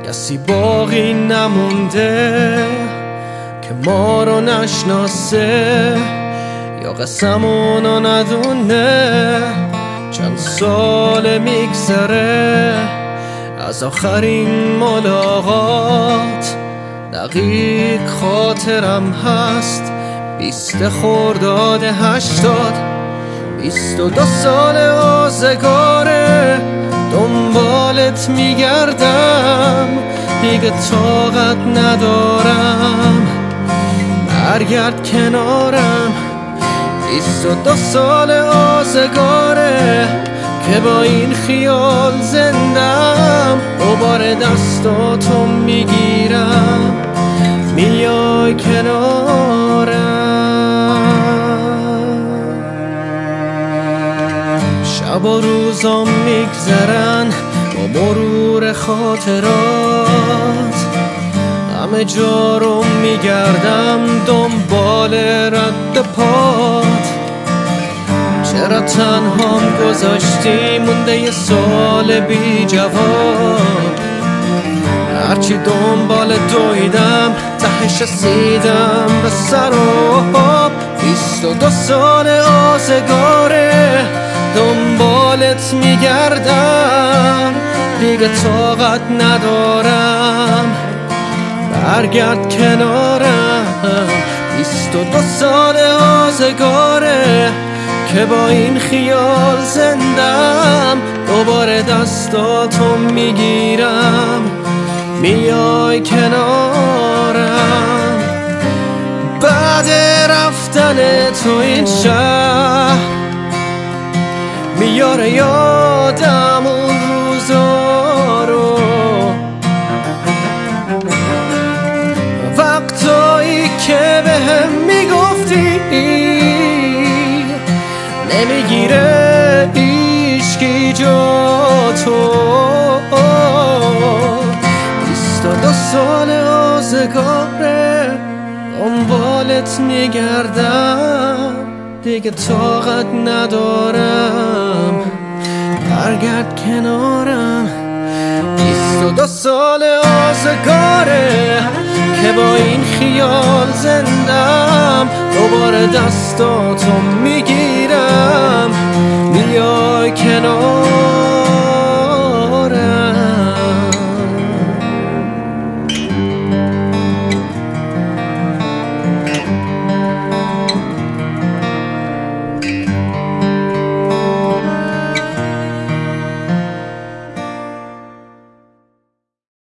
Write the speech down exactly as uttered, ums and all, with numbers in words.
کسی باقی نمونده که ما رو نشناسه یا قسمونو ندونه. چند سال میگذره از آخرین ملاقات، دقیق خاطرم هست بیست خرداد هشتاد. بیست و دو سال آزگاره دنبالت میگردم، دیگه طاقت ندارم برگرد کنارم. بیست و دو سال آزگاره که با این خیال زندم، دوباره دستاتو میگیرم میای کنارم. شب و روزام میگذرن با مرور خاطرات، همه جا رو میگردم دنبال رد پات. چرا تنهام گذاشتی مونده یه سوال بی جواب، هرچی دنبال دویدم تهش رسیدم به سر و آب. بیست و دو سال آزگاره دنبالت میگردم، دیگه طاقت ندارم برگرد کنارم. بیست و دو سال آزگاره که با این خیال زندم، دوباره دستاتو میگیرم میای کنارم. بعد رفتن تو این شهر میاره یادم اون روزا رو، وقتایی که بهم میگفتی نمیگیره هیچکی جا تو. بیست و دو سال آزگاره دنبالت میگردم، دیگه طاقت ندارم برگرد کنارم. بیست و دو سال آزگاره که با این خیال زندم، دوباره دستاتو میگیرم میای کنار.